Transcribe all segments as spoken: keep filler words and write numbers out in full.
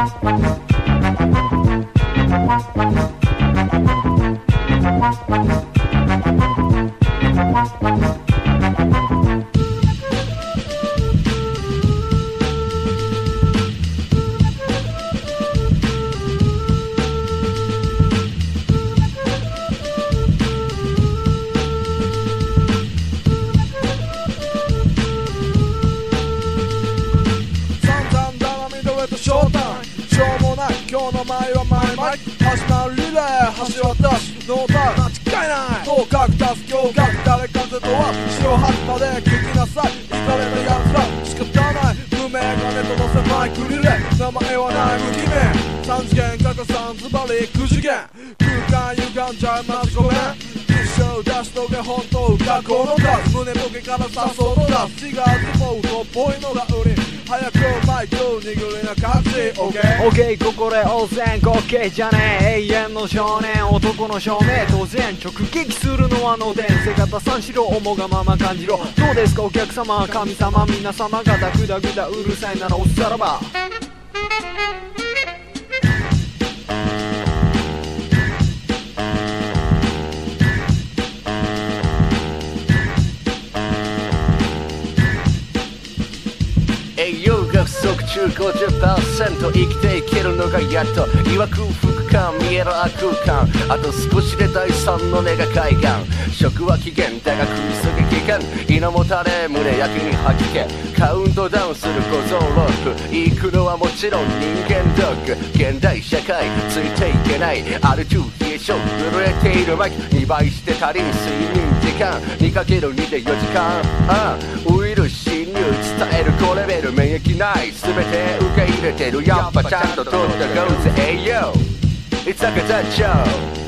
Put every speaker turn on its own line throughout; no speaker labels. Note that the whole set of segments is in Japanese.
今日の前はマイマイ始まるリレー橋渡しノーター間違いない頭角立つ驚愕誰風とは潮吐くまで聞きなさいイカれのやつら仕方ない無名金と乗せマイクリレー名前はない無記名三次元かかさんズバリく次元空間歪んじゃいますごめん一生出しとけ本当学校の数胸ポケからさそうと出す違うリポートっぽいのが売り早くマイク握りな感じ
OK ここで応戦滑稽じゃねえ永遠の少年男の証明当然直撃するのはの伝世方三四郎思がまま感じろどうですかお客様神様皆様方グダグダうるさいならおさらば
栄養が不足中 ごじゅっパーセント 生きていけるのがやっと曰く副感見える悪空間あと少しで第三の根が海岸食は危険だが食いすぎ危険胃のもたれ胸焼きに吐き気カウントダウンする小僧ロック行くのはもちろん人間ドッグ現代社会ついていけないアル中冷え性震えているマイクにばいして足りん睡眠時間 にかけるに でよじかんああウイルス侵入伝える高レベル免疫ない全て受け入れてるやっぱちゃんと取ったゴーズ Ayo It's like a that show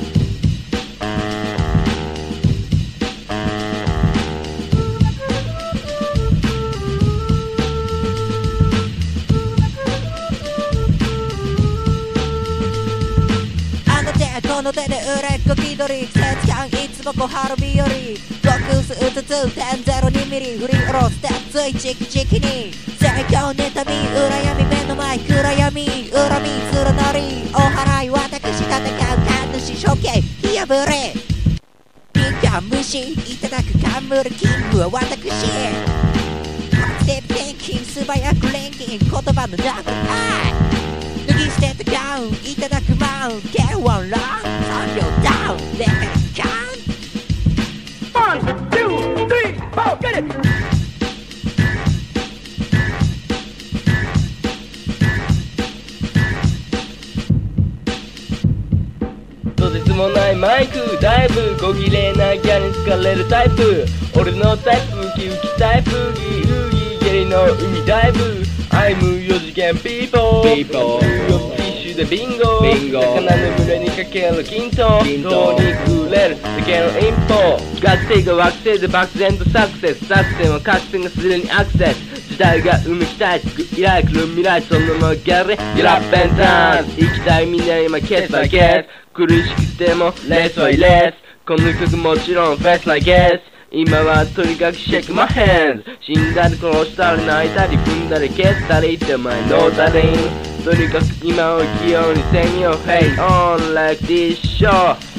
この手で売れっ子気取り季節感いつも小春日和極薄うつつ てんゼロに ミリ振り下ろすてついチキチキに最強妬み羨み目の前暗闇恨みつるなりお祓い私戦う神主処刑火あぶれ敏感虫いただく冠キングは私ステップ転勤素早く錬金言葉の中愛脱ぎ捨てたガウンいただくマウン ケーワン ランさんびょうダウンレベルカン ワン、ツー、スリー、フォー、ゲット
とてつもないマイクだいぶ小綺麗なギャルに好かれるタイプ俺のタイプウキウキタイプギウギゲリの海ダイブI'm よ次元ピーポーピーポーティッシュでビンゴビンゴ魚の群れにかける均等均等にくれるだけのインポ学生が惑星で漠然とサクセス作戦は各線がすでにアクセス時代が生み期待つく依頼来る未来そのままギャレギラッペンタンス行きたいみんな今ケースバイケース苦しくてもレースはイレースこの曲もちろんフェスなゲース今はとにかくシェイクマヘンズ死んだり殺したり泣いたり踏んだり蹴ったりって前ノータリンとにかく今を生きようにせんよ Hey on like this show